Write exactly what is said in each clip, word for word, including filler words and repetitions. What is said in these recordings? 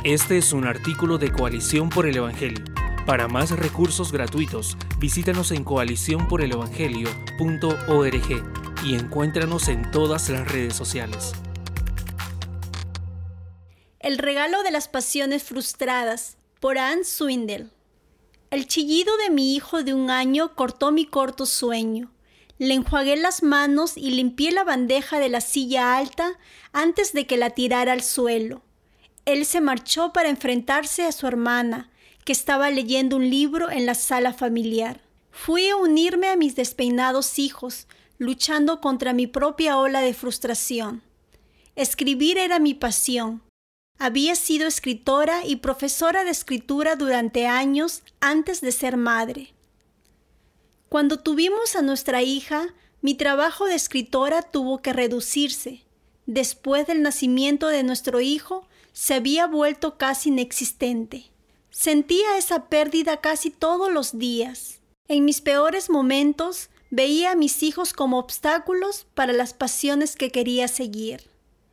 Este es un artículo de Coalición por el Evangelio. Para más recursos gratuitos, visítanos en coalición por el evangelio punto org y encuéntranos en todas las redes sociales. El regalo de las pasiones frustradas, por Anne Swindell. El chillido de mi hijo de un año cortó mi corto sueño. Le enjuagué las manos y limpié la bandeja de la silla alta antes de que la tirara al suelo. Él se marchó para enfrentarse a su hermana, que estaba leyendo un libro en la sala familiar. Fui a unirme a mis despeinados hijos, luchando contra mi propia ola de frustración. Escribir era mi pasión. Había sido escritora y profesora de escritura durante años antes de ser madre. Cuando tuvimos a nuestra hija, mi trabajo de escritora tuvo que reducirse. Después del nacimiento de nuestro hijo, se había vuelto casi inexistente. Sentía esa pérdida casi todos los días. En mis peores momentos, veía a mis hijos como obstáculos para las pasiones que quería seguir.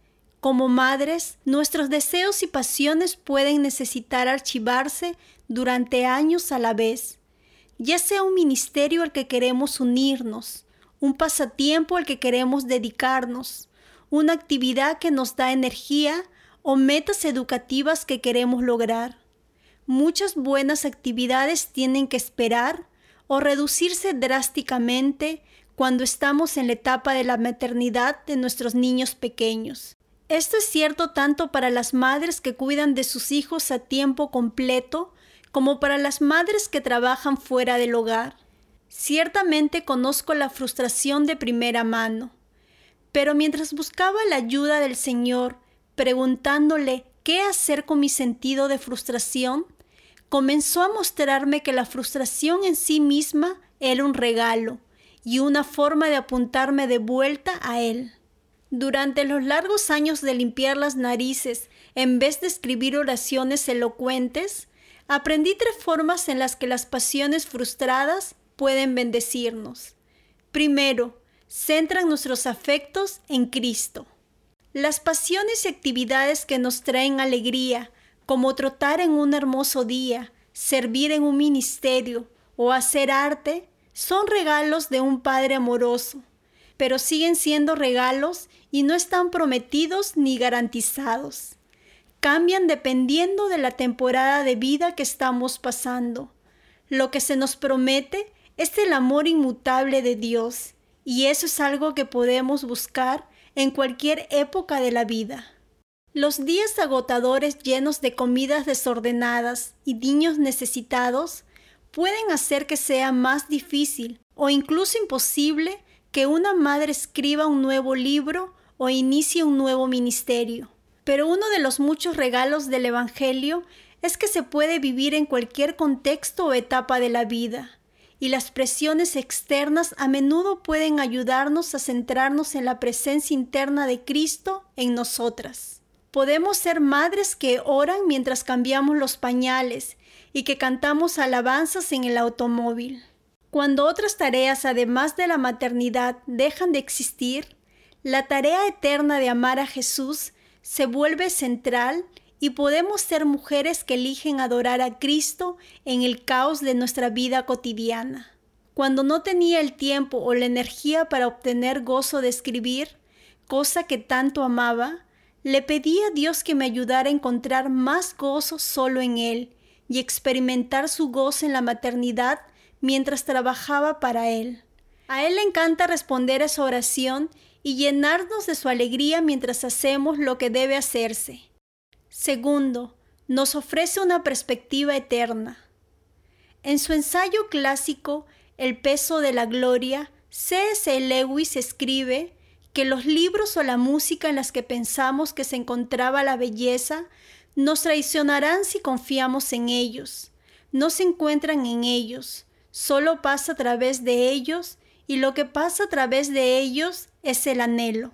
Como madres, nuestros deseos y pasiones pueden necesitar archivarse durante años a la vez, ya sea un ministerio al que queremos unirnos, un pasatiempo al que queremos dedicarnos, una actividad que nos da energía o metas educativas que queremos lograr. Muchas buenas actividades tienen que esperar o reducirse drásticamente cuando estamos en la etapa de la maternidad de nuestros niños pequeños. Esto es cierto tanto para las madres que cuidan de sus hijos a tiempo completo como para las madres que trabajan fuera del hogar. Ciertamente conozco la frustración de primera mano, pero mientras buscaba la ayuda del Señor, preguntándole qué hacer con mi sentido de frustración, comenzó a mostrarme que la frustración en sí misma era un regalo y una forma de apuntarme de vuelta a Él. Durante los largos años de limpiar las narices, en vez de escribir oraciones elocuentes, aprendí tres formas en las que las pasiones frustradas pueden bendecirnos. Primero, centran nuestros afectos en Cristo. Las pasiones y actividades que nos traen alegría, como trotar en un hermoso día, servir en un ministerio o hacer arte, son regalos de un Padre amoroso, pero siguen siendo regalos y no están prometidos ni garantizados. Cambian dependiendo de la temporada de vida que estamos pasando. Lo que se nos promete es el amor inmutable de Dios, y eso es algo que podemos buscar en cualquier época de la vida. Los días agotadores llenos de comidas desordenadas y niños necesitados pueden hacer que sea más difícil o incluso imposible que una madre escriba un nuevo libro o inicie un nuevo ministerio. Pero uno de los muchos regalos del Evangelio es que se puede vivir en cualquier contexto o etapa de la vida, y las presiones externas a menudo pueden ayudarnos a centrarnos en la presencia interna de Cristo en nosotras. Podemos ser madres que oran mientras cambiamos los pañales y que cantamos alabanzas en el automóvil. Cuando otras tareas, además de la maternidad, dejan de existir, la tarea eterna de amar a Jesús se vuelve central y podemos ser mujeres que eligen adorar a Cristo en el caos de nuestra vida cotidiana. Cuando no tenía el tiempo o la energía para obtener gozo de escribir, cosa que tanto amaba, le pedí a Dios que me ayudara a encontrar más gozo solo en Él y experimentar su gozo en la maternidad mientras trabajaba para Él. A Él le encanta responder a esa oración y llenarnos de su alegría mientras hacemos lo que debe hacerse. Segundo, nos ofrece una perspectiva eterna. En su ensayo clásico, El peso de la gloria, C S Lewis escribe que los libros o la música en las que pensamos que se encontraba la belleza nos traicionarán si confiamos en ellos. No se encuentran en ellos, solo pasa a través de ellos, y lo que pasa a través de ellos es el anhelo.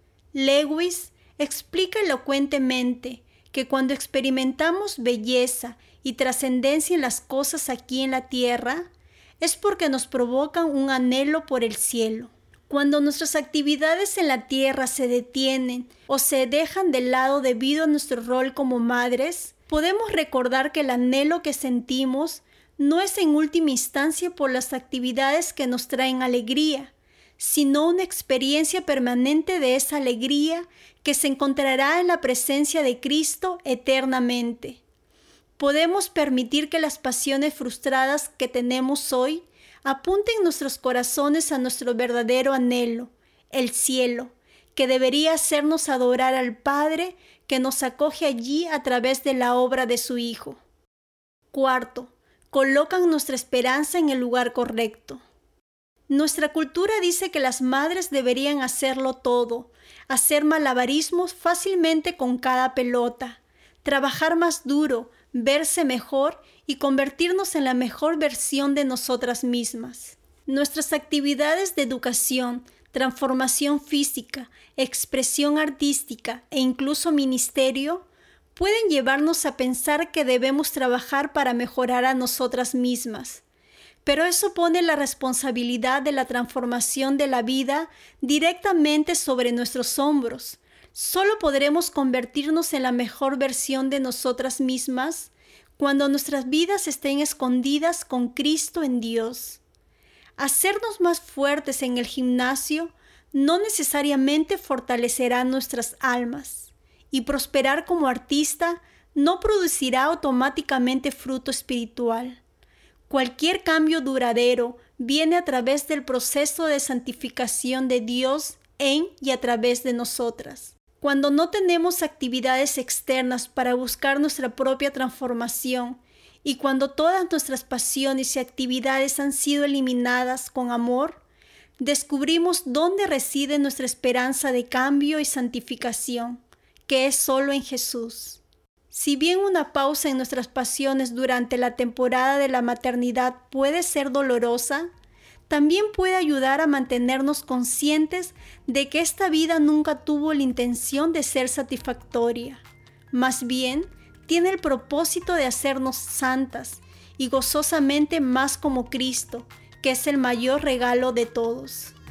Lewis explica elocuentemente que cuando experimentamos belleza y trascendencia en las cosas aquí en la tierra, es porque nos provocan un anhelo por el cielo. Cuando nuestras actividades en la tierra se detienen o se dejan de lado debido a nuestro rol como madres, podemos recordar que el anhelo que sentimos no es en última instancia por las actividades que nos traen alegría, sino una experiencia permanente de esa alegría que se encontrará en la presencia de Cristo eternamente. Podemos permitir que las pasiones frustradas que tenemos hoy apunten nuestros corazones a nuestro verdadero anhelo, el cielo, que debería hacernos adorar al Padre que nos acoge allí a través de la obra de su Hijo. Cuarto, colocan nuestra esperanza en el lugar correcto. Nuestra cultura dice que las madres deberían hacerlo todo, hacer malabarismos fácilmente con cada pelota, trabajar más duro, verse mejor y convertirnos en la mejor versión de nosotras mismas. Nuestras actividades de educación, transformación física, expresión artística e incluso ministerio pueden llevarnos a pensar que debemos trabajar para mejorar a nosotras mismas. Pero eso pone la responsabilidad de la transformación de la vida directamente sobre nuestros hombros. Solo podremos convertirnos en la mejor versión de nosotras mismas cuando nuestras vidas estén escondidas con Cristo en Dios. Hacernos más fuertes en el gimnasio no necesariamente fortalecerá nuestras almas, y prosperar como artista no producirá automáticamente fruto espiritual. Cualquier cambio duradero viene a través del proceso de santificación de Dios en y a través de nosotras. Cuando no tenemos actividades externas para buscar nuestra propia transformación y cuando todas nuestras pasiones y actividades han sido eliminadas con amor, descubrimos dónde reside nuestra esperanza de cambio y santificación, que es solo en Jesús. Si bien una pausa en nuestras pasiones durante la temporada de la maternidad puede ser dolorosa, también puede ayudar a mantenernos conscientes de que esta vida nunca tuvo la intención de ser satisfactoria. Más bien, tiene el propósito de hacernos santas y gozosamente más como Cristo, que es el mayor regalo de todos.